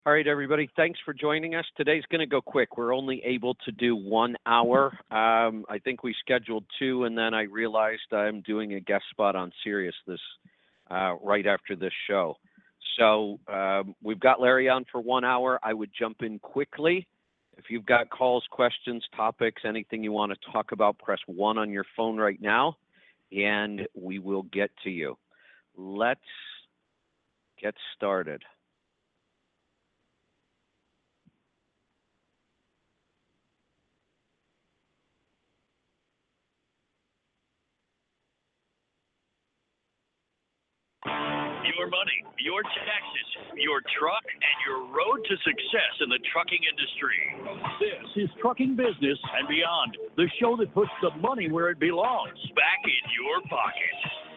All right, everybody. Thanks for joining us. Today's going to go quick. We're only able to do 1 hour. I think we scheduled 2, and then I realized I'm doing a guest spot on Sirius right after this show. So we've got Larry on for 1 hour. I would jump in quickly. If you've got calls, questions, topics, anything you want to talk about, press 1 on your phone right now, and we will get to you. Let's get started. Your money, your taxes, your truck, and your road to success in the trucking industry. This is Trucking Business and Beyond, the show that puts the money where it belongs, back in your pocket.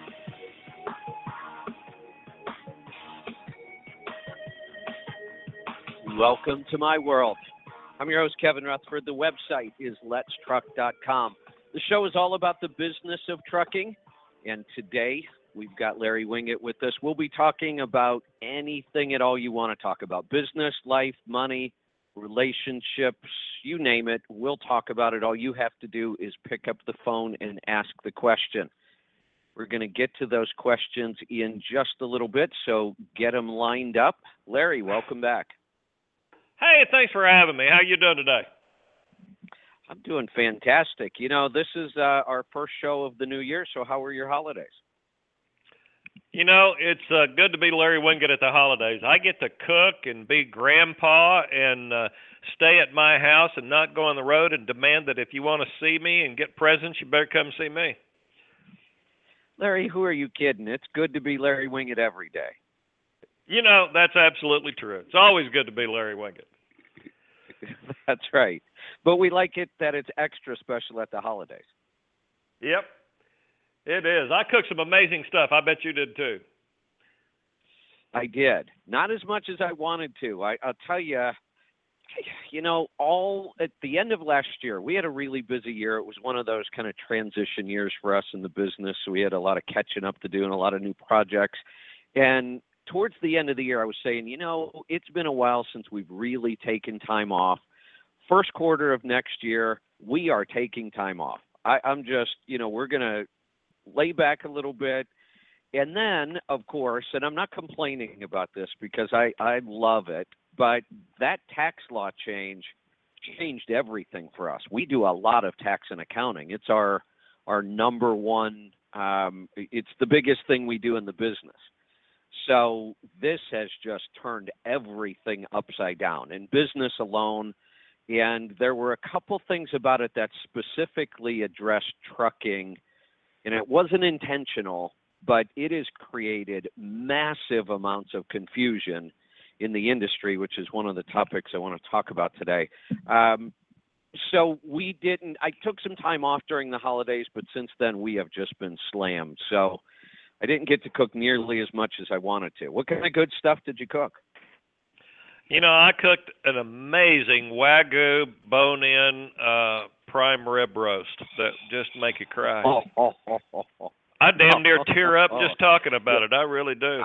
Welcome to my world. I'm your host, Kevin Rutherford. The website is letstruck.com. The show is all about the business of trucking, and today we've got Larry Winget with us. We'll be talking about anything at all you want to talk about. Business, life, money, relationships, you name it. We'll talk about it. All you have to do is pick up the phone and ask the question. We're going to get to those questions in just a little bit, so get them lined up. Larry, welcome back. Hey, thanks for having me. How you doing today? I'm doing fantastic. You know, this is our first show of the new year, so how were your holidays? You know, it's good to be Larry Winget at the holidays. I get to cook and be grandpa and stay at my house and not go on the road and demand that if you want to see me and get presents, you better come see me. Larry, who are you kidding? It's good to be Larry Winget every day. You know, that's absolutely true. It's always good to be Larry Winget. That's right. But we like it that it's extra special at the holidays. Yep, it is. I cooked some amazing stuff. I bet you did too. I did. Not as much as I wanted to. I'll tell you, you know, all at the end of last year, we had a really busy year. It was one of those kind of transition years for us in the business. So we had a lot of catching up to do and a lot of new projects. And towards the end of the year, I was saying, you know, it's been a while since we've really taken time off. First quarter of next year, we are taking time off. I'm just, you know, we're going to lay back a little bit. And then, of course, and I'm not complaining about this because I love it, but that tax law change changed everything for us. We do a lot of tax and accounting. It's our number one, it's the biggest thing we do in the business. So this has just turned everything upside down in business alone. And there were a couple things about it that specifically addressed trucking, and it wasn't intentional, but it has created massive amounts of confusion in the industry, which is one of the topics I want to talk about today. So I took some time off during the holidays, but since then we have just been slammed. So I didn't get to cook nearly as much as I wanted to. What kind of good stuff did you cook? You know, I cooked an amazing Wagyu bone-in prime rib roast that just make you cry. I damn near tear up just talking about it. I really do.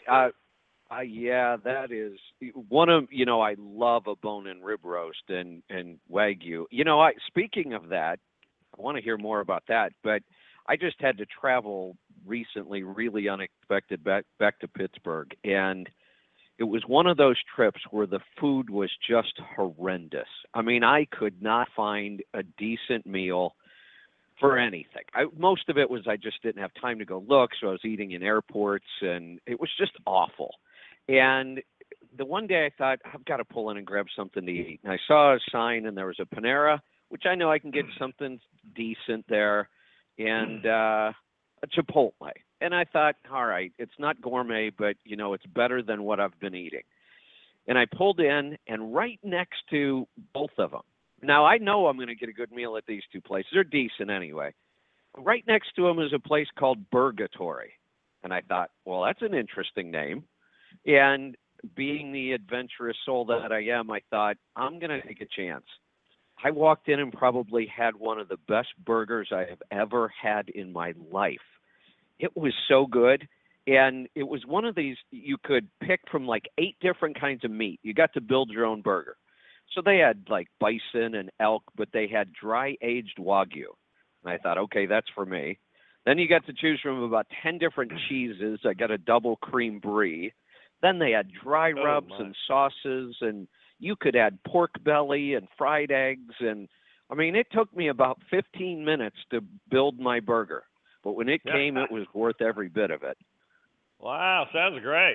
Yeah, that is one of, you know, I love a bone-in rib roast and Wagyu. You know, speaking of that, I want to hear more about that, but I just had to travel recently, really unexpected, back to Pittsburgh, and it was one of those trips where the food was just horrendous. I mean, I could not find a decent meal for anything. Most of it was I just didn't have time to go look, so I was eating in airports, and it was just awful. And the one day I thought, I've got to pull in and grab something to eat. And I saw a sign, and there was a Panera, which I know I can get something decent there, and a Chipotle. And I thought, all right, it's not gourmet, but, you know, it's better than what I've been eating. And I pulled in, and right next to both of them, now I know I'm going to get a good meal at these two places. They're decent anyway. Right next to them is a place called Burgatory. And I thought, well, that's an interesting name. And being the adventurous soul that I am, I thought, I'm going to take a chance. I walked in and probably had one of the best burgers I have ever had in my life. It was so good. And it was one of these you could pick from like 8 different kinds of meat. You got to build your own burger. So they had like bison and elk, but they had dry aged Wagyu. And I thought, okay, that's for me. Then you got to choose from about 10 different cheeses. I got a double cream brie. Then they had dry rubs and sauces, and you could add pork belly and fried eggs. And I mean, it took me about 15 minutes to build my burger. But when it came, it was worth every bit of it. Wow, sounds great.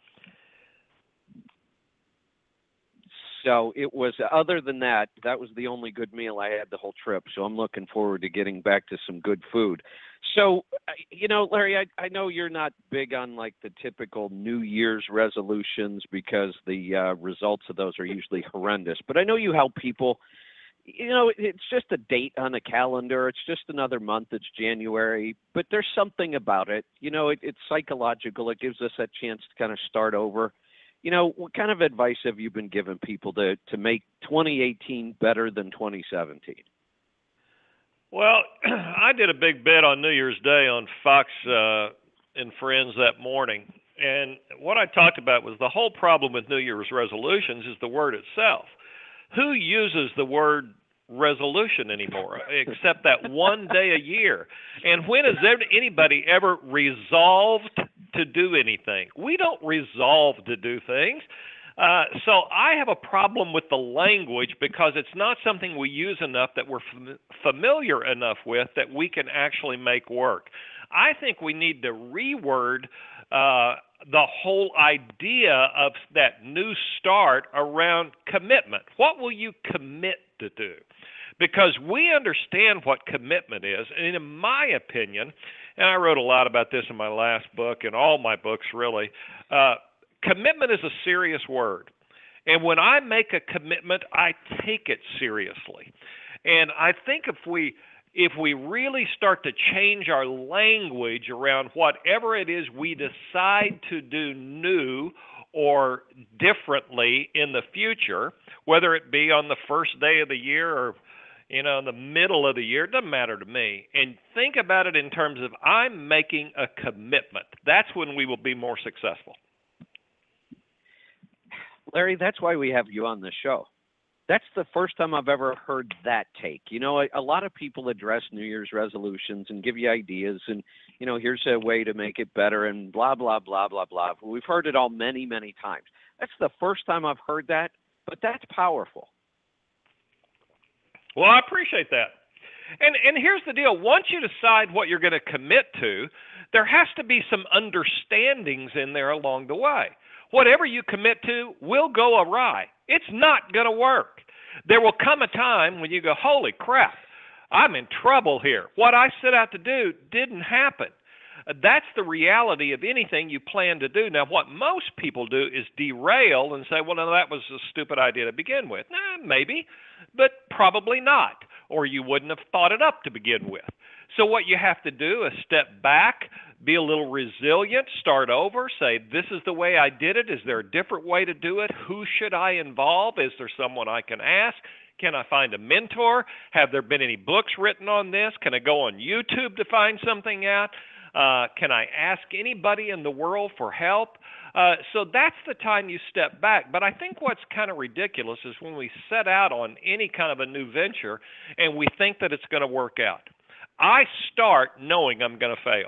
So it was, other than that, that was the only good meal I had the whole trip. So I'm looking forward to getting back to some good food. So, you know, Larry, I know you're not big on like the typical New Year's resolutions because the results of those are usually horrendous. But I know you help people. You know, it's just a date on a calendar. It's just another month. It's January. But there's something about it. You know, it's psychological. It gives us a chance to kind of start over. You know, what kind of advice have you been giving people to make 2018 better than 2017? Well, I did a big bet on New Year's Day on Fox and Friends that morning. And what I talked about was the whole problem with New Year's resolutions is the word itself. Who uses the word resolution anymore except that one day a year? And when has anybody ever resolved to do anything? We don't resolve to do things. So I have a problem with the language because it's not something we use enough that we're familiar enough with that we can actually make work. I think we need to reword the whole idea of that new start around commitment. What will you commit to do? Because we understand what commitment is. And in my opinion, and I wrote a lot about this in my last book and all my books really, commitment is a serious word. And when I make a commitment, I take it seriously. And I think if we really start to change our language around whatever it is we decide to do new or differently in the future, whether it be on the first day of the year or in the middle of the year, it doesn't matter to me. And think about it in terms of I'm making a commitment. That's when we will be more successful. Larry, that's why we have you on the show. That's the first time I've ever heard that take. You know, a lot of people address New Year's resolutions and give you ideas and, you know, here's a way to make it better and blah, blah, blah, blah, blah. We've heard it all many, many times. That's the first time I've heard that, but that's powerful. Well, I appreciate that. And here's the deal. Once you decide what you're going to commit to, there has to be some understandings in there along the way. Whatever you commit to will go awry. It's not going to work. There will come a time when you go, holy crap, I'm in trouble here. What I set out to do didn't happen. That's the reality of anything you plan to do. Now, what most people do is derail and say, well, no, that was a stupid idea to begin with. Maybe, but probably not, or you wouldn't have thought it up to begin with. So what you have to do is step back, be a little resilient, start over, say, this is the way I did it. Is there a different way to do it? Who should I involve? Is there someone I can ask? Can I find a mentor? Have there been any books written on this? Can I go on YouTube to find something out? Can I ask anybody in the world for help? So that's the time you step back. But I think what's kind of ridiculous is when we set out on any kind of a new venture and we think that it's going to work out. I start knowing I'm going to fail.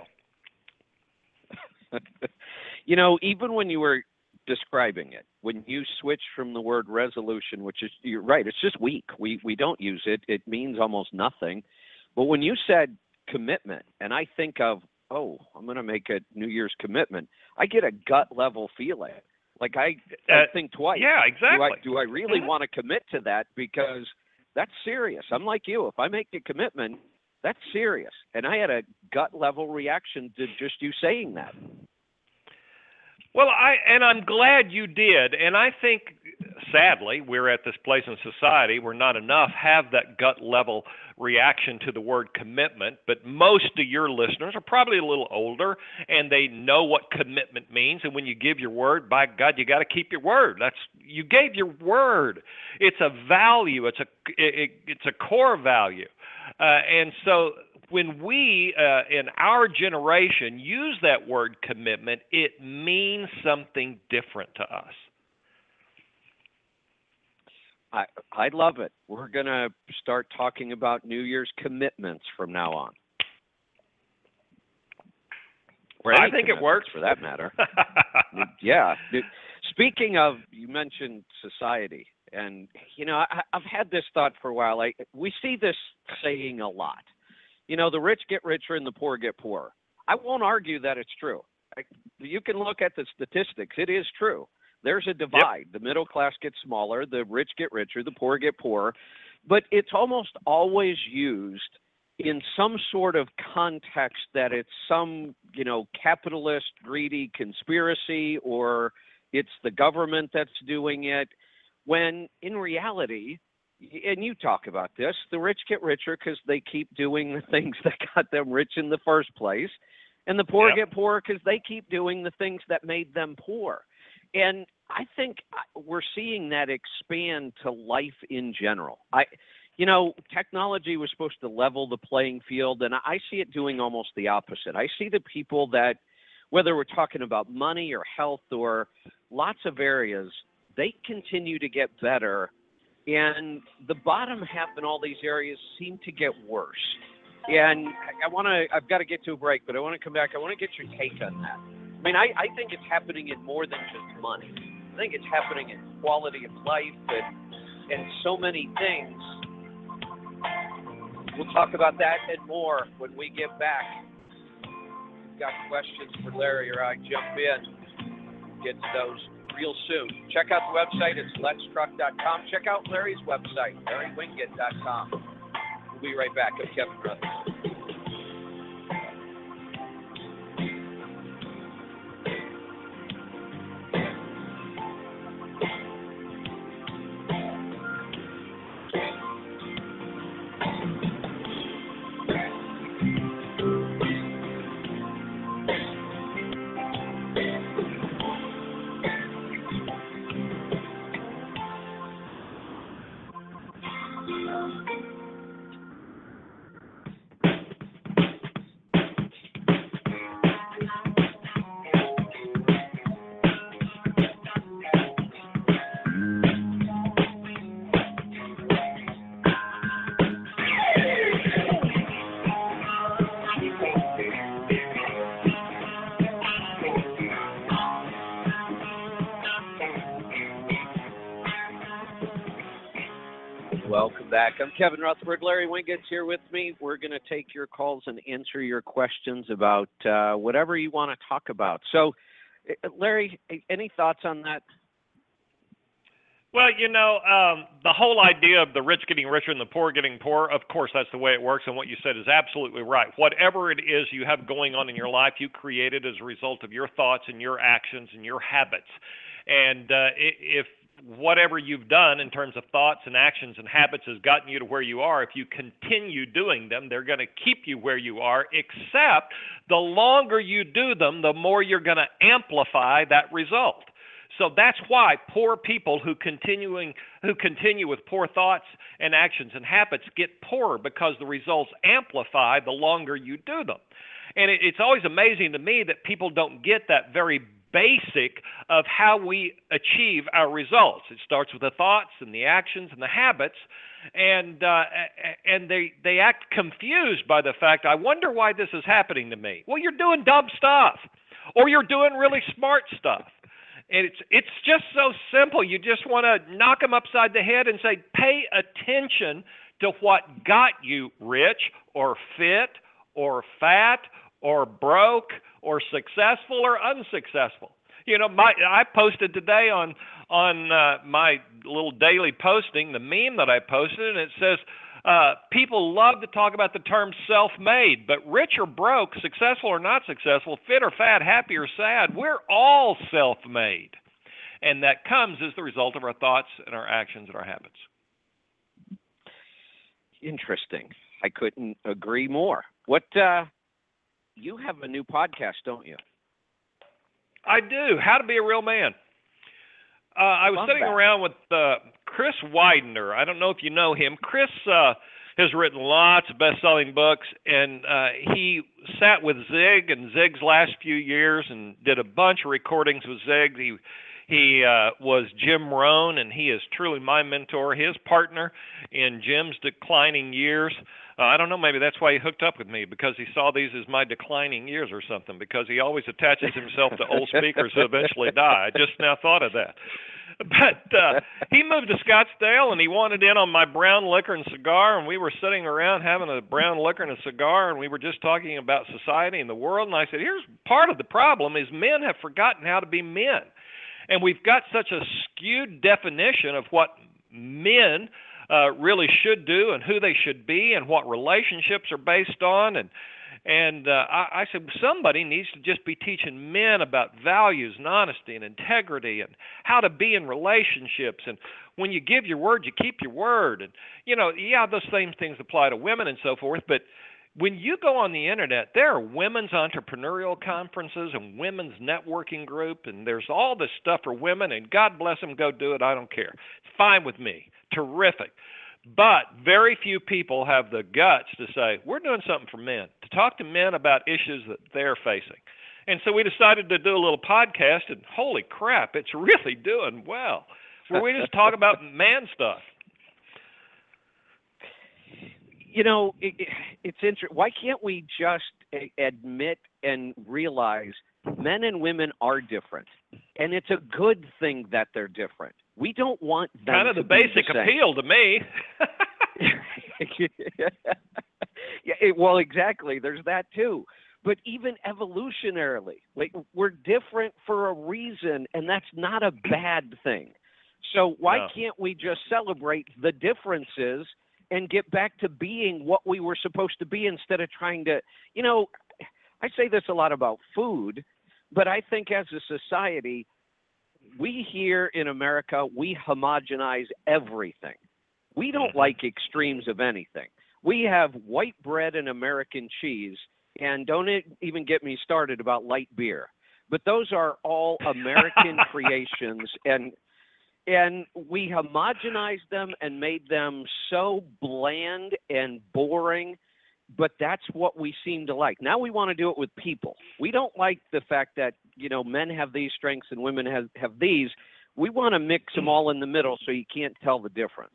You know, even when you were describing it, when you switch from the word resolution, which is, you're right, it's just weak. We don't use it. It means almost nothing. But when you said commitment, and I think of, oh, I'm going to make a New Year's commitment, I get a gut level feeling. Like I think twice. Yeah, exactly. Do I really want to commit to that? Because that's serious. I'm like you. If I make a commitment, that's serious. And I had a gut level reaction to just you saying that. Well, I'm glad you did. And I think, sadly, we're at this place in society where not enough have that gut level reaction to the word commitment. But most of your listeners are probably a little older and they know what commitment means. And when you give your word, by God, you got to keep your word. You gave your word. It's a value. It's a core value. And so when we in our generation use that word commitment, it means something different to us. I love it. We're going to start talking about New Year's commitments from now on. I think it works. For that matter. Yeah. Speaking of, you mentioned society. And, I've had this thought for a while. We see this saying a lot. The rich get richer and the poor get poorer. I won't argue that it's true. You can look at the statistics. It is true. There's a divide. Yep. The middle class gets smaller, the rich get richer, the poor get poorer. But it's almost always used in some sort of context that it's some, capitalist, greedy conspiracy, or it's the government that's doing it, when in reality, and you talk about this, the rich get richer because they keep doing the things that got them rich in the first place, and the poor get poorer because they keep doing the things that made them poor. And I think we're seeing that expand to life in general. Technology was supposed to level the playing field, and I see it doing almost the opposite. I see the people that, whether we're talking about money or health or lots of areas, they continue to get better, and the bottom half in all these areas seem to get worse. And I've got to get to a break, but I want to come back. I want to get your take on that. I mean, I think it's happening in more than just money. I think it's happening in quality of life and so many things. We'll talk about that and more when we get back. If you've got questions for Larry or I, jump in. Get to those real soon. Check out the website. It's letstruck.com. Check out Larry's website, LarryWingate.com. We'll be right back. I'm Kevin Rutherford. Welcome back. I'm Kevin Rutherford. Larry Wingate's here with me. We're going to take your calls and answer your questions about whatever you want to talk about. So, Larry, any thoughts on that? Well, the whole idea of the rich getting richer and the poor getting poorer, of course, that's the way it works. And what you said is absolutely right. Whatever it is you have going on in your life, you create it as a result of your thoughts and your actions and your habits. And if whatever you've done in terms of thoughts and actions and habits has gotten you to where you are, if you continue doing them, they're going to keep you where you are, except the longer you do them, the more you're going to amplify that result. So that's why poor people who continue with poor thoughts and actions and habits get poorer, because the results amplify the longer you do them. And it's always amazing to me that people don't get that very basic of how we achieve our results. It starts with the thoughts and the actions and the habits, and they act confused by the fact, I wonder why this is happening to me. Well, you're doing dumb stuff, or you're doing really smart stuff. And it's just so simple. You just want to knock them upside the head and say, pay attention to what got you rich or fit or fat or broke or successful or unsuccessful. I posted today on my little daily posting, the meme that I posted, and it says, people love to talk about the term self-made, but rich or broke, successful or not successful, fit or fat, happy or sad, we're all self-made. And that comes as the result of our thoughts and our actions and our habits. Interesting. I couldn't agree more. You have a new podcast, don't you? I do. How to Be a Real Man. I was sitting around with Chris Widener. I don't know if you know him. Chris has written lots of best-selling books, and he sat with Zig in Zig's last few years and did a bunch of recordings with Zig. He was Jim Rohn, and he is truly my mentor, his partner in Jim's declining years. I don't know, maybe that's why he hooked up with me, because he saw these as my declining years or something, because he always attaches himself to old speakers who eventually die. I just now thought of that. But he moved to Scottsdale, and he wanted in on my brown liquor and cigar, and we were sitting around having a brown liquor and a cigar, and we were just talking about society and the world, and I said, here's part of the problem is men have forgotten how to be men. And we've got such a skewed definition of what men really should do and who they should be and what relationships are based on. And I said, somebody needs to just be teaching men about values and honesty and integrity and how to be in relationships. And when you give your word, you keep your word. And, yeah, those same things apply to women and so forth. But when you go on the internet, there are women's entrepreneurial conferences and women's networking group, and there's all this stuff for women, and God bless them, go do it. I don't care. It's fine with me. Terrific. But very few people have the guts to say, we're doing something for men, to talk to men about issues that they're facing. And so we decided to do a little podcast, and holy crap, it's really doing well, where we just talk about man stuff. It's interesting. Why can't we just admit and realize men and women are different, and it's a good thing that they're different. We don't want them kind of to the basic appeal to me. Well, exactly. There's that too. But even evolutionarily, we're different for a reason, and that's not a bad thing. So why can't we just celebrate the differences and get back to being what we were supposed to be instead of trying to, I say this a lot about food, but I think as a society, we here in America, we homogenize everything. We don't like extremes of anything. We have white bread and American cheese, and don't even get me started about light beer. But those are all American creations, and we homogenized them and made them so bland and boring, but that's what we seem to like. Now we want to do it with people. We don't like the fact that, men have these strengths and women have these. We want to mix them all in the middle so you can't tell the difference.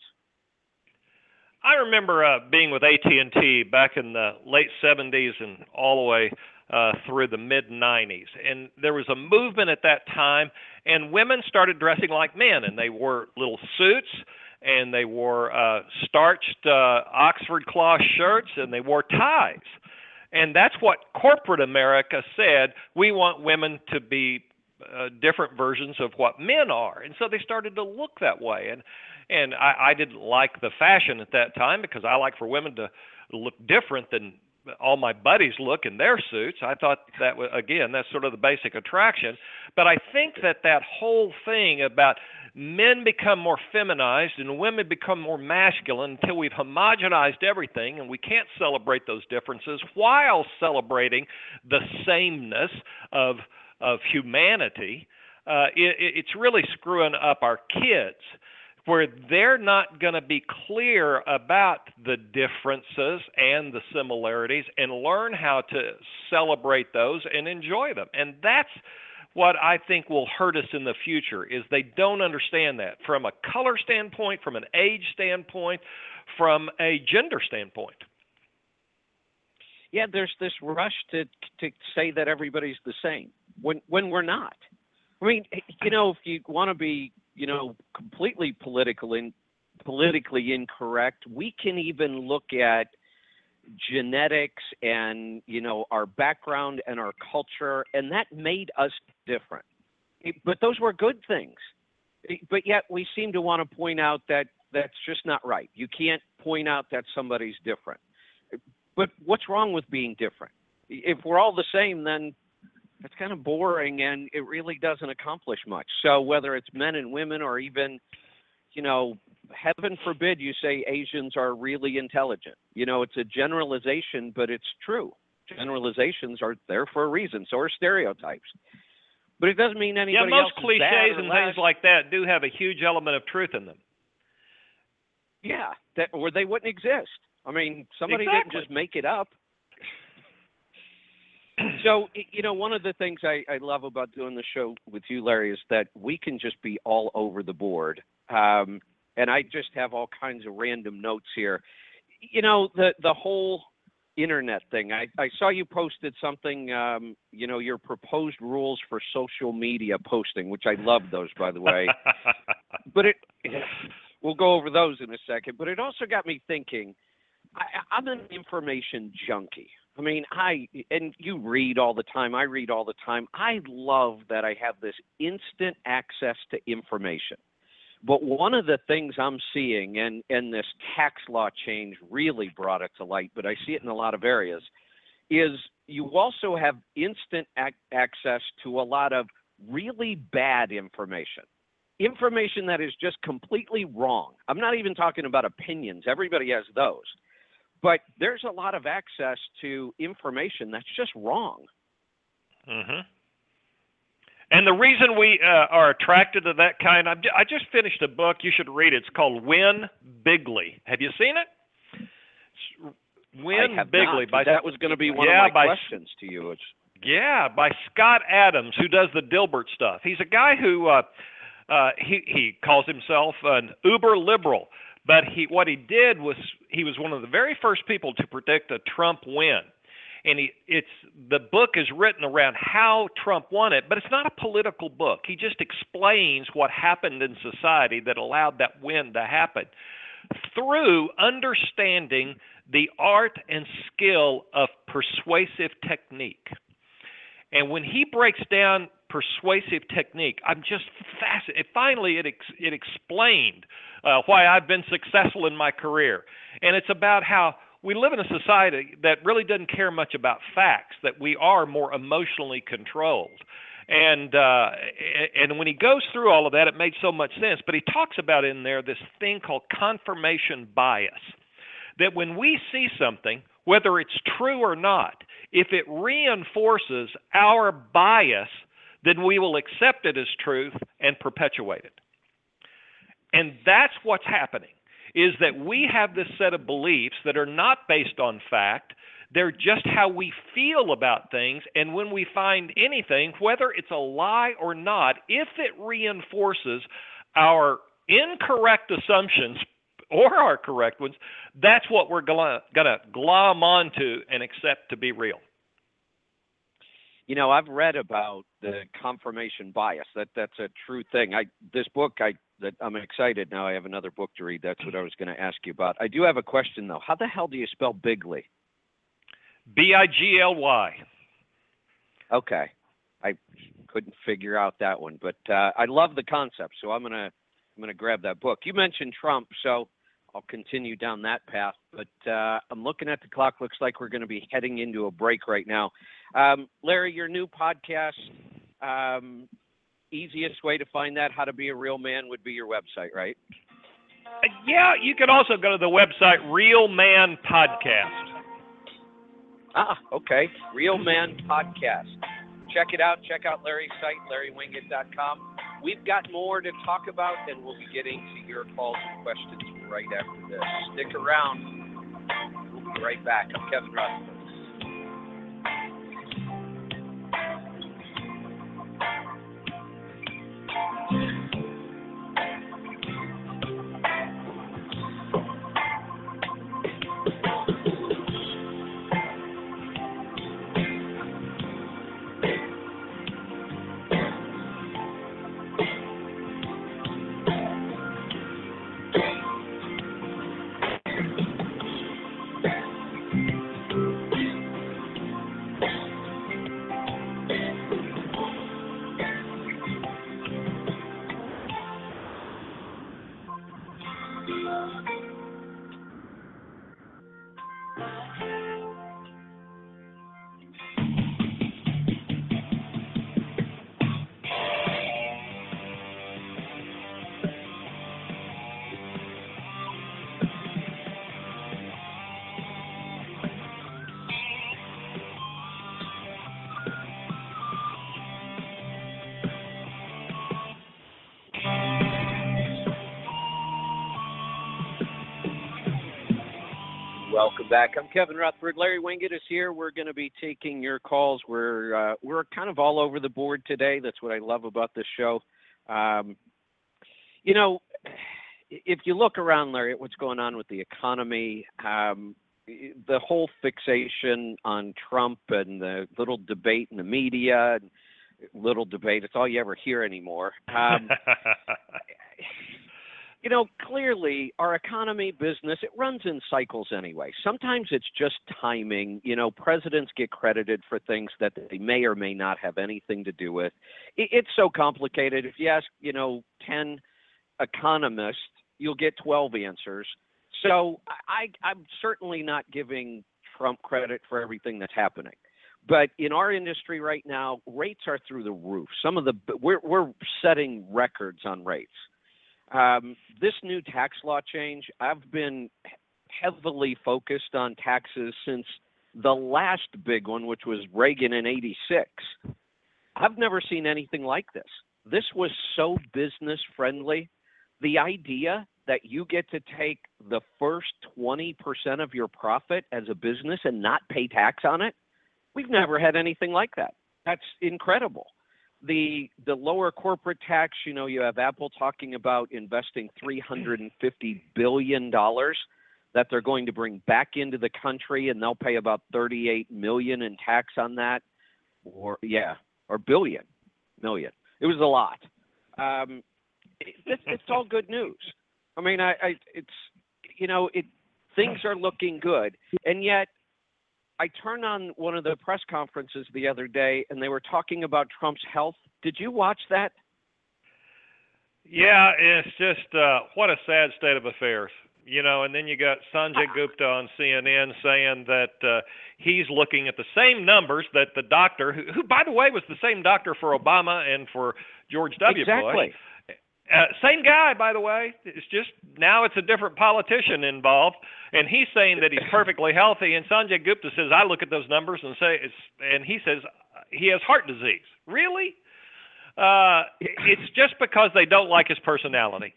I remember being with AT&T back in the late 70s and all the way through the mid-90s. And there was a movement at that time, and women started dressing like men, and they wore little suits, and they wore starched Oxford cloth shirts, and they wore ties. And that's what corporate America said, we want women to be different versions of what men are. And so they started to look that way. And I didn't like the fashion at that time because I like for women to look different than all my buddies look in their suits. I thought that was, again, that's sort of the basic attraction. But I think that whole thing about men become more feminized and women become more masculine until we've homogenized everything, and we can't celebrate those differences while celebrating the sameness of humanity, it's really screwing up our kids, where they're not going to be clear about the differences and the similarities and learn how to celebrate those and enjoy them. And that's what I think will hurt us in the future, is they don't understand that from a color standpoint, from an age standpoint, from a gender standpoint. Yeah, there's this rush to say that everybody's the same when we're not. I mean, if you want to be, completely politically incorrect, we can even look at genetics and, our background and our culture, and that made us different. But those were good things. But yet we seem to want to point out that that's just not right. You can't point out that somebody's different. But what's wrong with being different? If we're all the same, then that's kind of boring, and it really doesn't accomplish much. So whether it's men and women, or even, heaven forbid you say Asians are really intelligent. It's a generalization, but it's true. Generalizations are there for a reason. So are stereotypes. But it doesn't mean anybody else is bad or less. Yeah, most cliches and things like that do have a huge element of truth in them. Yeah, or they wouldn't exist. I mean, somebody Exactly. didn't just make it up. So, one of the things I love about doing the show with you, Larry, is that we can just be all over the board. And I just have all kinds of random notes here. The whole internet thing. I saw you posted something, your proposed rules for social media posting, which I love those, by the way. But we'll go over those in a second. But it also got me thinking, I'm an information junkie. I mean, and you read all the time. I read all the time. I love that I have this instant access to information. But one of the things I'm seeing, and this tax law change really brought it to light, but I see it in a lot of areas, is you also have instant access to a lot of really bad information. Information that is just completely wrong. I'm not even talking about opinions. Everybody has those. But there's a lot of access to information that's just wrong. Mm-hmm. And the reason we are attracted to that kind, I just finished a book. You should read it. It's called Win Bigly. Have you seen it? Win Bigly. That was going to be one of my questions to you. By Scott Adams, who does the Dilbert stuff. He's a guy who he calls himself an uber liberal. But what he did was he was one of the very first people to predict a Trump win. And the book is written around how Trump won it, but it's not a political book. He just explains what happened in society that allowed that win to happen through understanding the art and skill of persuasive technique. And when he breaks down persuasive technique, I'm just fascinated. Finally, it explained why I've been successful in my career. And it's about how we live in a society that really doesn't care much about facts, that we are more emotionally controlled. And when he goes through all of that, it made so much sense. But he talks about in there this thing called confirmation bias, that when we see something, whether it's true or not, if it reinforces our bias, then we will accept it as truth and perpetuate it. And that's what's happening, is that we have this set of beliefs that are not based on fact. They're just how we feel about things. And when we find anything, whether it's a lie or not, if it reinforces our incorrect assumptions or our correct ones, that's what we're going to glom onto and accept to be real. I've read about the confirmation bias. That's a true thing. I'm excited now. I have another book to read. That's what I was going to ask you about. I do have a question, though. How the hell do you spell Bigly? Bigly. Okay. I couldn't figure out that one, but I love the concept, so I'm gonna grab that book. You mentioned Trump, so I'll continue down that path. But I'm looking at the clock. Looks like we're going to be heading into a break right now. Larry, your new podcast, easiest way to find that, How to Be a Real Man, would be your website, right? Yeah, you can also go to the website Real Man Podcast. Okay. Real Man Podcast. Check it out. Check out Larry's site, LarryWingate.com. We've got more to talk about, and we'll be getting to your calls and questions right after this. Stick around. We'll be right back. I'm Kevin Rutherford. Welcome back. I'm Kevin Rutherford. Larry Winget is here. We're going to be taking your calls. We're kind of all over the board today. That's what I love about this show. You know, if you look around, Larry, at what's going on with the economy, the whole fixation on Trump and the little debate in the media, little debate, it's all you ever hear anymore. You know, clearly our economy, business, it runs in cycles anyway. Sometimes it's just timing. You know, presidents get credited for things that they may or may not have anything to do with. It's so complicated. If you ask, 10 economists, you'll get 12 answers. So I'm certainly not giving Trump credit for everything that's happening. But in our industry right now, rates are through the roof. We're setting records on rates. This new tax law change, I've been heavily focused on taxes since the last big one, which was Reagan in '86. I've never seen anything like this. This was so business friendly. The idea that you get to take the first 20% of your profit as a business and not pay tax on it, we've never had anything like that. That's incredible. The lower corporate tax, you have Apple talking about investing $350 billion that they're going to bring back into the country, and they'll pay about $38 million in tax on that, or million. It was a lot. It's all good news. I mean, things are looking good, and yet I turned on one of the press conferences the other day, and they were talking about Trump's health. Did you watch that? Yeah, it's just what a sad state of affairs. And then you got Sanjay Gupta on CNN saying that he's looking at the same numbers that the doctor, who by the way was the same doctor for Obama and for George W. Exactly. Bush. Same guy, by the way. It's just now it's a different politician involved, and he's saying that he's perfectly healthy. And Sanjay Gupta says, I look at those numbers and he says he has heart disease. Really? It's just because they don't like his personality.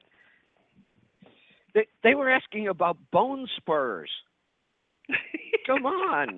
They were asking about bone spurs. Come on.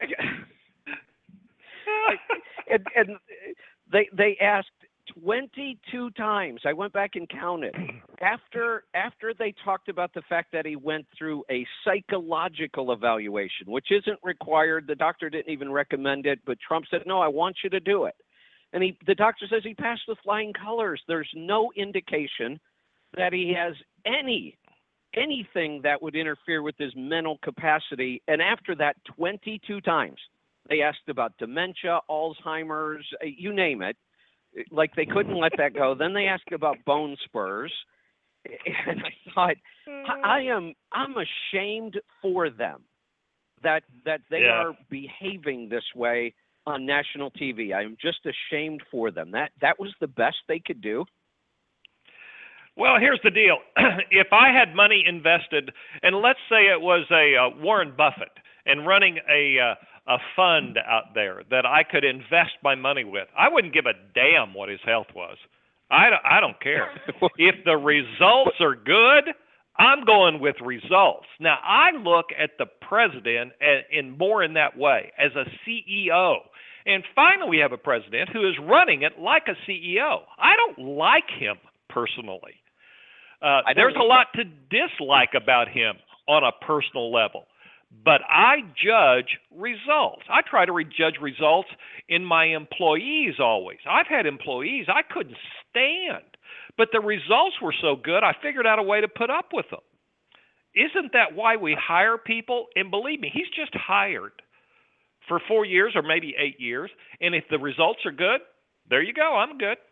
and they asked 22 times. I went back and counted. After they talked about the fact that he went through a psychological evaluation, which isn't required. The doctor didn't even recommend it, but Trump said, no, I want you to do it. And the doctor says he passed with flying colors. There's no indication that he has anything that would interfere with his mental capacity. And after that, 22 times, they asked about dementia, Alzheimer's, you name it. Like they couldn't let that go. Then they asked about bone spurs, and I thought, I'm ashamed for them that they are behaving this way on national TV. I'm just ashamed for them. That was the best they could do. Well, here's the deal. If I had money invested, and let's say it was a Warren Buffett and running a fund out there that I could invest my money with, I wouldn't give a damn what his health was. I don't care. If the results are good, I'm going with results. Now, I look at the president in more in that way, as a CEO. And finally, we have a president who is running it like a CEO. I don't like him personally. There's a lot to dislike about him on a personal level. But I judge results. I try to judge results in my employees always. I've had employees I couldn't stand, but the results were so good, I figured out a way to put up with them. Isn't that why we hire people? And believe me, he's just hired for 4 years or maybe 8 years. And if the results are good, there you go. I'm good.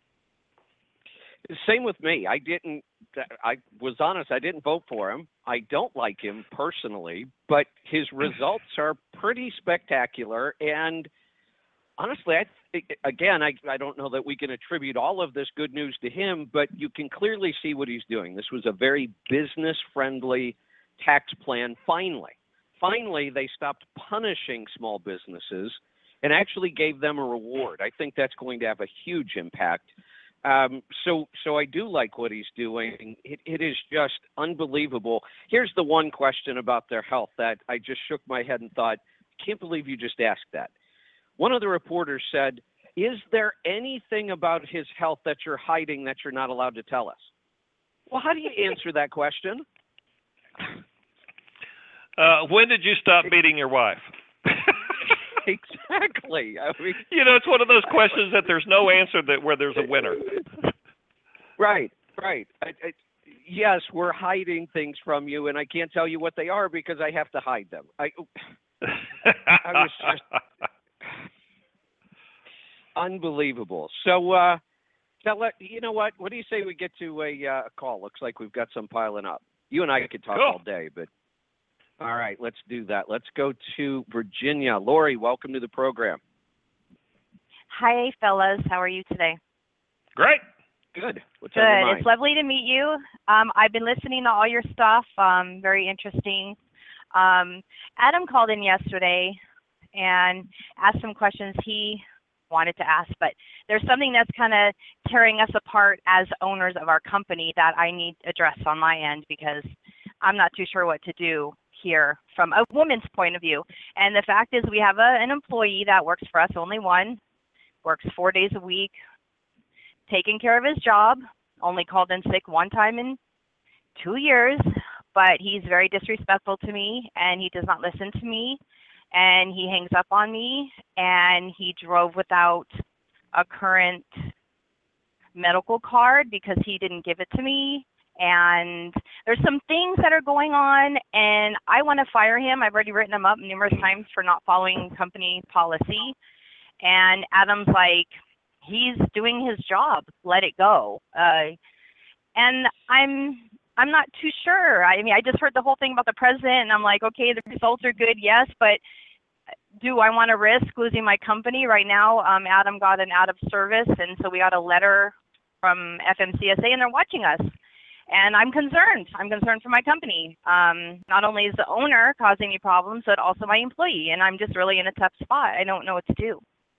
Same with me. I was honest, I didn't vote for him. I don't like him personally, but his results are pretty spectacular. And honestly, I don't know that we can attribute all of this good news to him, but you can clearly see what he's doing. This was a very business-friendly tax plan. Finally, they stopped punishing small businesses and actually gave them a reward. I think that's going to have a huge impact. So I do like what he's doing. It is just unbelievable. Here's the one question about their health that I just shook my head and thought, I can't believe you just asked that. One of the reporters said, is there anything about his health that you're hiding that you're not allowed to tell us? Well, how do you answer that question? When did you stop beating your wife? Exactly. I mean, it's one of those questions that there's no answer where there's a winner. Right. Yes, we're hiding things from you, and I can't tell you what they are because I have to hide them. I was just unbelievable. So, you know what? What do you say we get to a call? Looks like we've got some piling up. You and I could talk all day, but all right, let's do that. Let's go to Virginia. Lori, welcome to the program. Hi, fellas. How are you today? Great. Good. What's on your mind? It's lovely to meet you. I've been listening to all your stuff. Very interesting. Adam called in yesterday and asked some questions he wanted to ask, but there's something that's kind of tearing us apart as owners of our company that I need addressed on my end because I'm not too sure what to do here from a woman's point of view. And the fact is we have an employee that works for us, only one, works 4 days a week, taking care of his job, only called in sick one time in 2 years, but he's very disrespectful to me and he does not listen to me and he hangs up on me and he drove without a current medical card because he didn't give it to me. And there's some things that are going on, and I want to fire him. I've already written him up numerous times for not following company policy. And Adam's like, he's doing his job. Let it go. And I'm not too sure. I mean, I just heard the whole thing about the president, and I'm like, okay, the results are good, yes, but do I want to risk losing my company right now? Adam got an out of service, and so we got a letter from FMCSA, and they're watching us. And I'm concerned. I'm concerned for my company. Not only is the owner causing me problems, but also my employee. And I'm just really in a tough spot. I don't know what to do.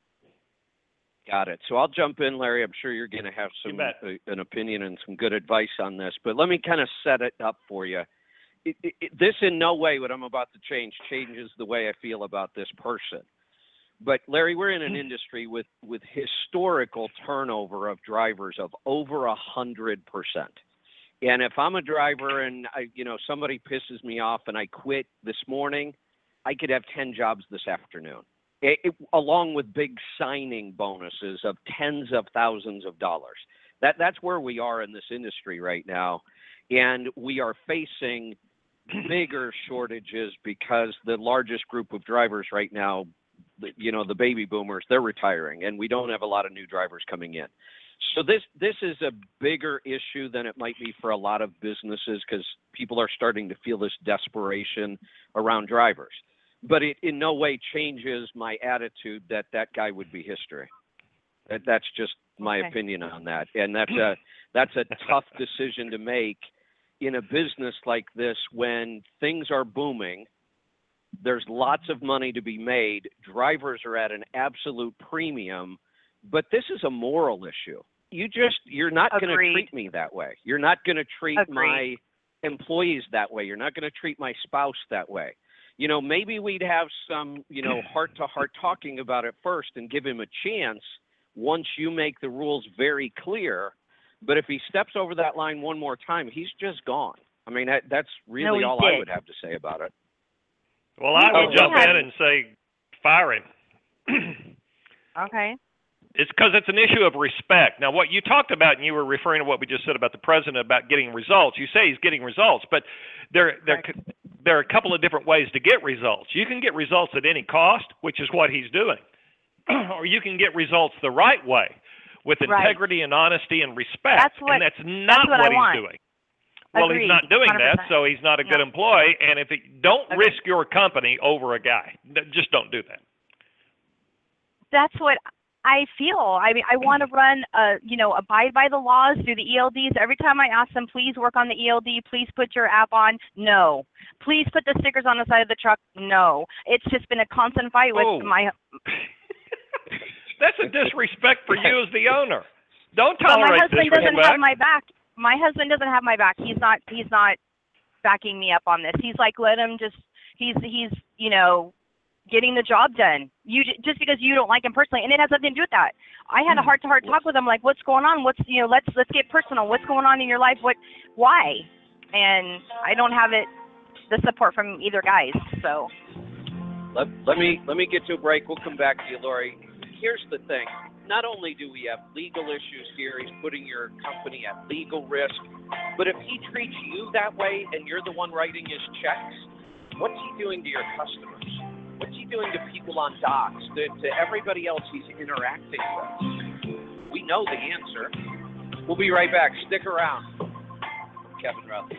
Got it. So I'll jump in, Larry. I'm sure you're going to have an opinion and some good advice on this. But let me kind of set it up for you. This in no way, what I'm about to changes the way I feel about this person. But, Larry, we're in an industry with historical turnover of drivers of over 100%. And if I'm a driver and somebody pisses me off and I quit this morning, I could have 10 jobs this afternoon, along with big signing bonuses of tens of thousands of dollars. That's where we are in this industry right now, and we are facing bigger shortages because the largest group of drivers right now, the baby boomers, they're retiring, and we don't have a lot of new drivers coming in. So this is a bigger issue than it might be for a lot of businesses because people are starting to feel this desperation around drivers. But it in no way changes my attitude that guy would be history. That's just my opinion on that. And that's a tough decision to make in a business like this when things are booming. There's lots of money to be made. Drivers are at an absolute premium. But this is a moral issue. You're not going to treat me that way. You're not going to treat my employees that way. You're not going to treat my spouse that way. Maybe we'd have some, heart-to-heart talking about it first and give him a chance once you make the rules very clear. But if he steps over that line one more time, he's just gone. I mean, that's really all I would have to say about it. Well, I would jump in and say fire him. Okay. It's because it's an issue of respect. Now, what you talked about, and you were referring to what we just said about the president about getting results. You say he's getting results, but there are a couple of different ways to get results. You can get results at any cost, which is what he's doing, or you can get results the right way with integrity and honesty and respect, and that's not what he's doing. Well, he's not doing 100%. That, so he's not a good employee. And if don't risk your company over a guy, just don't do that. That's what I feel. I mean, I want to run, abide by the laws, do the ELDs. Every time I ask them, please work on the ELD, please put your app on. No. Please put the stickers on the side of the truck. No. It's just been a constant fight with my. That's a disrespect for you as the owner. Don't But my tolerate husband doesn't disrespect. have my back. My husband doesn't have my back. He's not backing me up on this. He's like, let him just. He's you know, getting the job done. You just because you don't like him personally, and it has nothing to do with that. I had a heart-to-heart talk with him, like, what's going on? What's let's get personal. What's going on in your life? Why? And I don't have the support from either guys. So Let me get to a break. We'll come back to you, Lori. Here's the thing. Not only do we have legal issues here, he's putting your company at legal risk, but if he treats you that way and you're the one writing his checks, what's he doing to your customers? What's he doing to people on docks, to everybody else he's interacting with? We know the answer. We'll be right back. Stick around. Kevin Rutherford.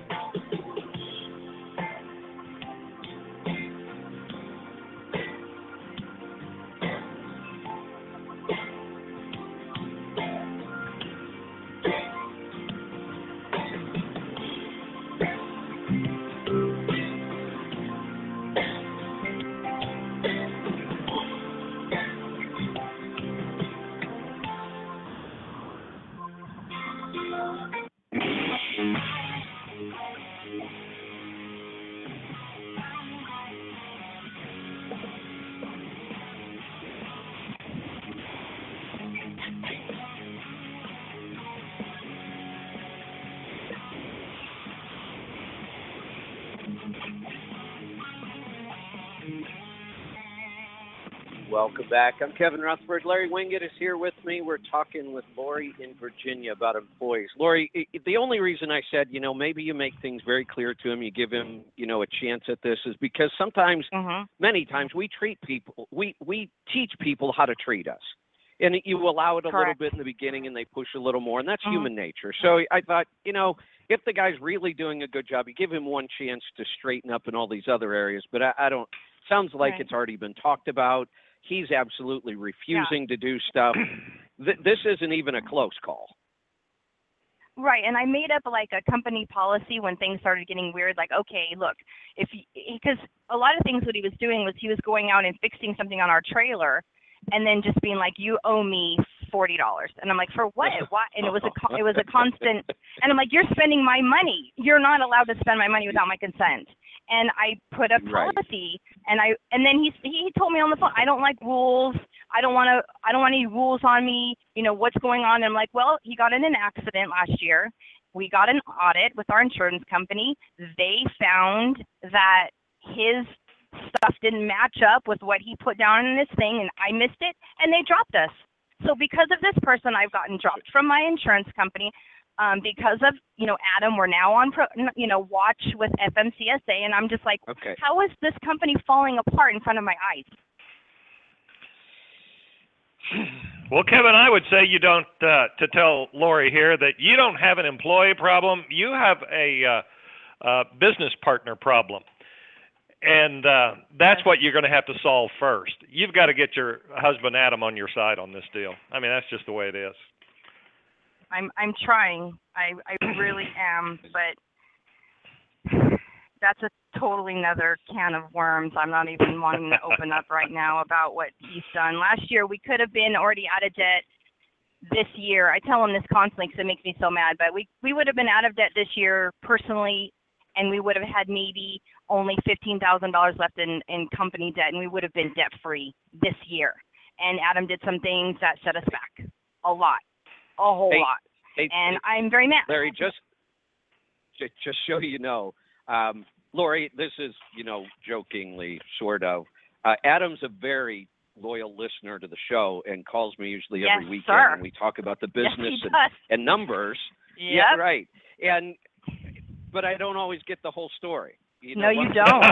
Welcome back. I'm Kevin Rutherford. Larry Winget is here with me. We're talking with Lori in Virginia about employees. Lori, the only reason I said, maybe you make things very clear to him, you give him, a chance at this is because sometimes, many times we treat people, we teach people how to treat us. And you allow it a little bit in the beginning and they push a little more, and that's human nature. So I thought, if the guy's really doing a good job, you give him one chance to straighten up in all these other areas. But I don't, sounds like it's already been talked about. He's absolutely refusing to do stuff. This isn't even a close call. Right, and I made up like a company policy when things started getting weird. Like, okay, look, because a lot of things what he was doing was he was going out and fixing something on our trailer, and then just being like, "You owe me $40," and I'm like, "For what? Why?" And it was a constant. And I'm like, "You're spending my money. You're not allowed to spend my money without my consent." And I put a policy, and then he told me on the phone, "I don't like rules. I don't want any rules on me. What's going on?" And I'm like, "Well, he got in an accident last year. We got an audit with our insurance company. They found that his stuff didn't match up with what he put down in this thing, and I missed it, and they dropped us. So because of this person, I've gotten dropped from my insurance company. Because of, Adam, we're now on, watch with FMCSA, and I'm just like, How is this company falling apart in front of my eyes?" Well, Kevin, I would say you don't, to tell Lori here that you don't have an employee problem. You have a business partner problem. And that's what you're going to have to solve first. You've got to get your husband, Adam, on your side on this deal. I mean, that's just the way it is. I'm trying. I really am, but that's a totally another can of worms. I'm not even wanting to open up right now about what he's done. Last year, we could have been already out of debt this year. I tell him this constantly because it makes me so mad, but we would have been out of debt this year personally, and we would have had maybe only $15,000 left in company debt, and we would have been debt-free this year. And Adam did some things that set us back a lot. A whole lot. And I'm very mad. Larry, just so you know, Lori, this is, jokingly, sort of. Adam's a very loyal listener to the show and calls me usually every weekend. Sir. And we talk about the business Yes, and numbers. Yep. Yeah, right. But I don't always get the whole story. No, you don't.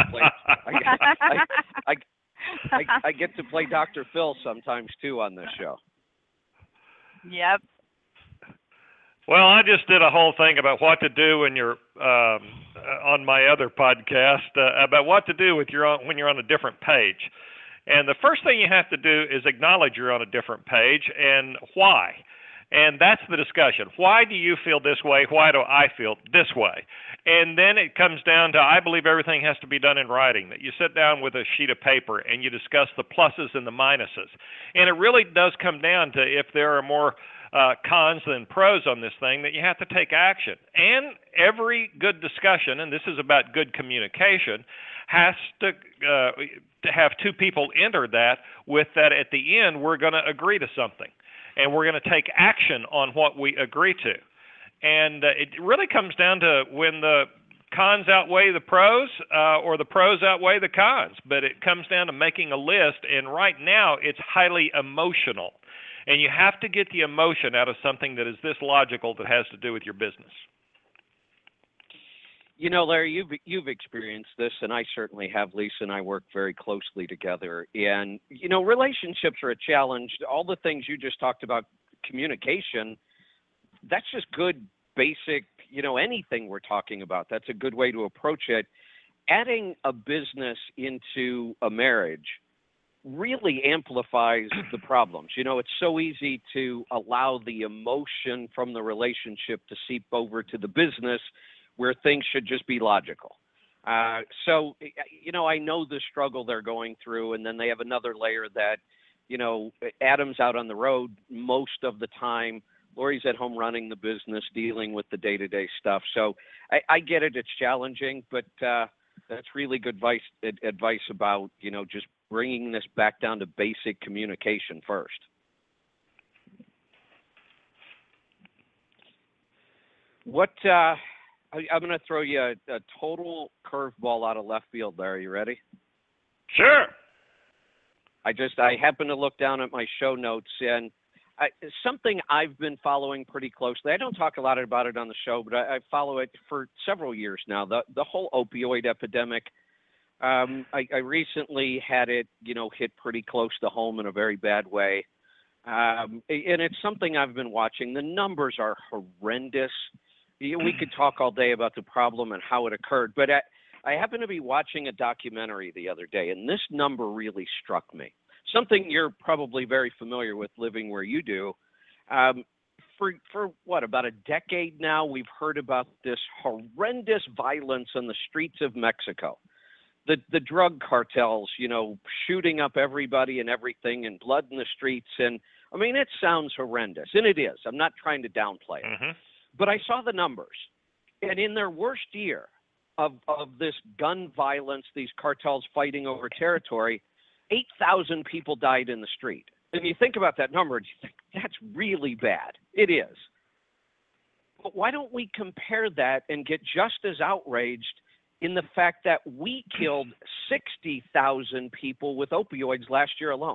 I get to play Dr. Phil sometimes, too, on this show. Yep. Well, I just did a whole thing about what to do when you're on my other podcast about what to do when you're on a different page. And the first thing you have to do is acknowledge you're on a different page and why. And that's the discussion. Why do you feel this way? Why do I feel this way? And then it comes down to, I believe everything has to be done in writing, that you sit down with a sheet of paper and you discuss the pluses and the minuses. And it really does come down to if there are more cons than pros on this thing, that you have to take action. And every good discussion, and this is about good communication, has to have two people enter that with that at the end we're going to agree to something. And we're going to take action on what we agree to. And it really comes down to when the cons outweigh the pros or the pros outweigh the cons. But it comes down to making a list, and right now it's highly emotional. And you have to get the emotion out of something that is this logical that has to do with your business. You know, Larry, you've experienced this, and I certainly have. Lisa and I work very closely together. And, you know, relationships are a challenge. All the things you just talked about, communication, that's just good, basic, you know, anything we're talking about. That's a good way to approach it. Adding a business into a marriage really amplifies the problems. You know, it's so easy to allow the emotion from the relationship to seep over to the business where things should just be logical. So, you know, I know the struggle they're going through, and then they have another layer that, you know, Adam's out on the road most of the time. Lori's at home running the business, dealing with the day-to-day stuff. So I get it. It's challenging, but that's really good advice about, you know, just bringing this back down to basic communication first. What I'm going to throw you a total curveball out of left field, Larry. You ready? Sure. I happened to look down at my show notes, and something I've been following pretty closely. I don't talk a lot about it on the show, but I follow it for several years now. The whole opioid epidemic. I recently had it, you know, hit pretty close to home in a very bad way, and it's something I've been watching. The numbers are horrendous. We could talk all day about the problem and how it occurred, but I happened to be watching a documentary the other day, and this number really struck me. Something you're probably very familiar with living where you do. For what, about a decade now, we've heard about this horrendous violence on the streets of Mexico. The drug cartels, you know, shooting up everybody and everything, and blood in the streets. And I mean, it sounds horrendous, and it is. I'm not trying to downplay it. Mm-hmm. But I saw the numbers, and in their worst year of this gun violence, these cartels fighting over territory, 8,000 people died in the street. And you think about that number, and you think, that's really bad. It is. But why don't we compare that and get just as outraged in the fact that we killed 60,000 people with opioids last year alone?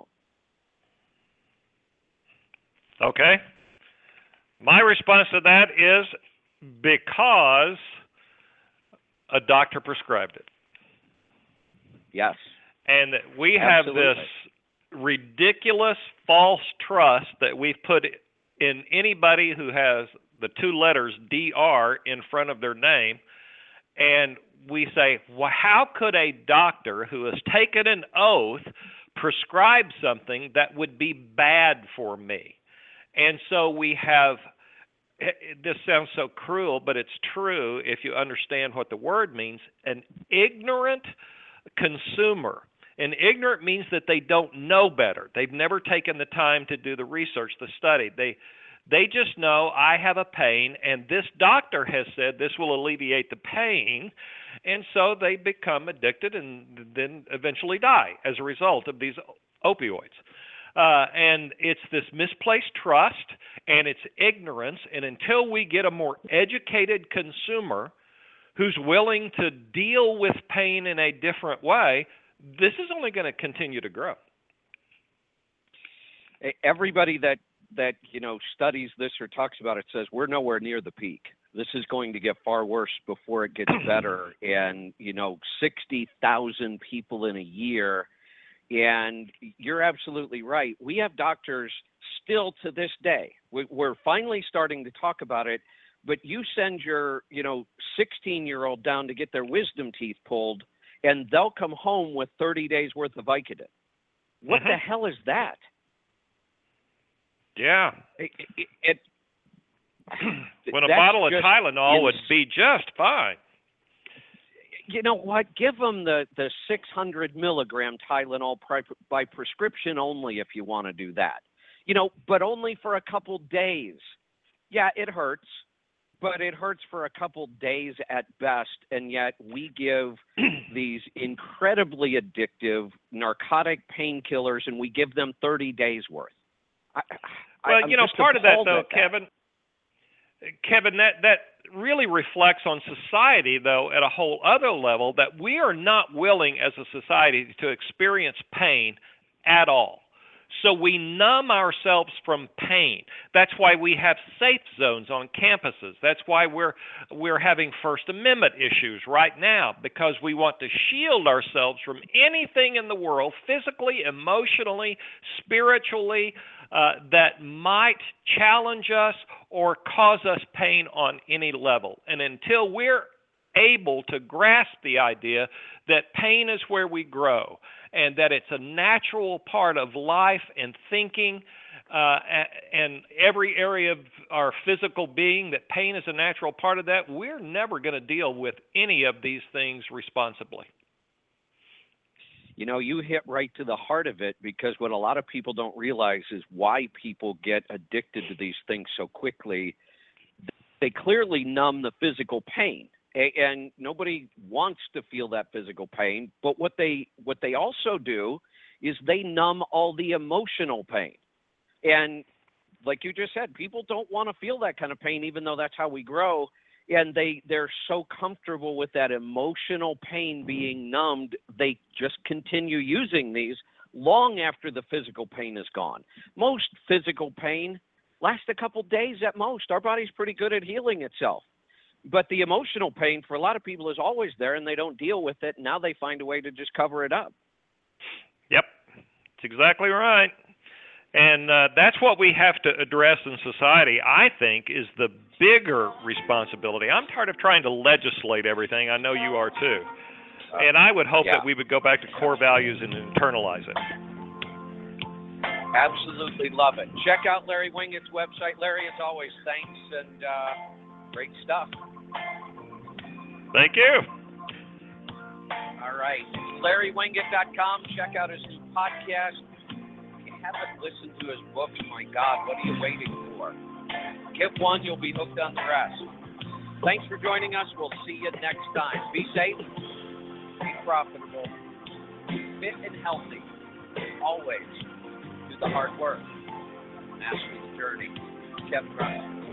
Okay. My response to that is because a doctor prescribed it. Yes. And we have this ridiculous false trust that we've put in anybody who has the two letters DR in front of their name. And we say, well, how could a doctor who has taken an oath prescribe something that would be bad for me? And so we have, this sounds so cruel, but it's true if you understand what the word means, an ignorant consumer. And ignorant means that they don't know better. They've never taken the time to do the research, the study. They just know I have a pain, and this doctor has said this will alleviate the pain, and so they become addicted and then eventually die as a result of these opioids. And it's this misplaced trust, and it's ignorance, and until we get a more educated consumer who's willing to deal with pain in a different way, this is only going to continue to grow. Everybody that you know studies this or talks about it says we're nowhere near the peak. This is going to get far worse before it gets better. And you know, 60,000 people in a year. And you're absolutely right. We have doctors still to this day. We're finally starting to talk about it. But you send your 16-year-old down to get their wisdom teeth pulled, and they'll come home with 30 days worth of Vicodin. What the hell is that? Yeah. When a bottle of Tylenol would be just fine. You know what? Give them the 600 milligram Tylenol by prescription only if you want to do that. but only for a couple days. Yeah, it hurts, but it hurts for a couple days at best, and yet we give these incredibly addictive narcotic painkillers, and we give them 30 days worth. Well, part of that, though, Kevin, that really reflects on society, though, at a whole other level, that we are not willing as a society to experience pain at all. So we numb ourselves from pain. That's why we have safe zones on campuses. That's why we're having First Amendment issues right now, because we want to shield ourselves from anything in the world, physically, emotionally, spiritually, that might challenge us or cause us pain on any level. And until we're able to grasp the idea that pain is where we grow, and that it's a natural part of life and thinking, and every area of our physical being, that pain is a natural part of that, we're never going to deal with any of these things responsibly. You hit right to the heart of it, because what a lot of people don't realize is why people get addicted to these things so quickly. They clearly numb the physical pain. And nobody wants to feel that physical pain, but what they also do is they numb all the emotional pain. And like you just said, people don't want to feel that kind of pain, even though that's how we grow. And they're so comfortable with that emotional pain being numbed, they just continue using these long after the physical pain is gone. Most physical pain lasts a couple days at most. Our body's pretty good at healing itself. But the emotional pain for a lot of people is always there, and they don't deal with it. Now they find a way to just cover it up. Yep, that's exactly right. And that's what we have to address in society, I think, is the bigger responsibility. I'm tired of trying to legislate everything. I know you are too. And I would hope that we would go back to core values and internalize it. Absolutely love it. Check out Larry Winget's website. Larry, as always, thanks, and great stuff. Thank you. All right. LarryWinget.com. Check out his new podcast. If you haven't listened to his books, my God, what are you waiting for? Get one, you'll be hooked on the rest. Thanks for joining us. We'll see you next time. Be safe, be profitable, be fit and healthy. Always do the hard work. Master the journey. Kevin Rush.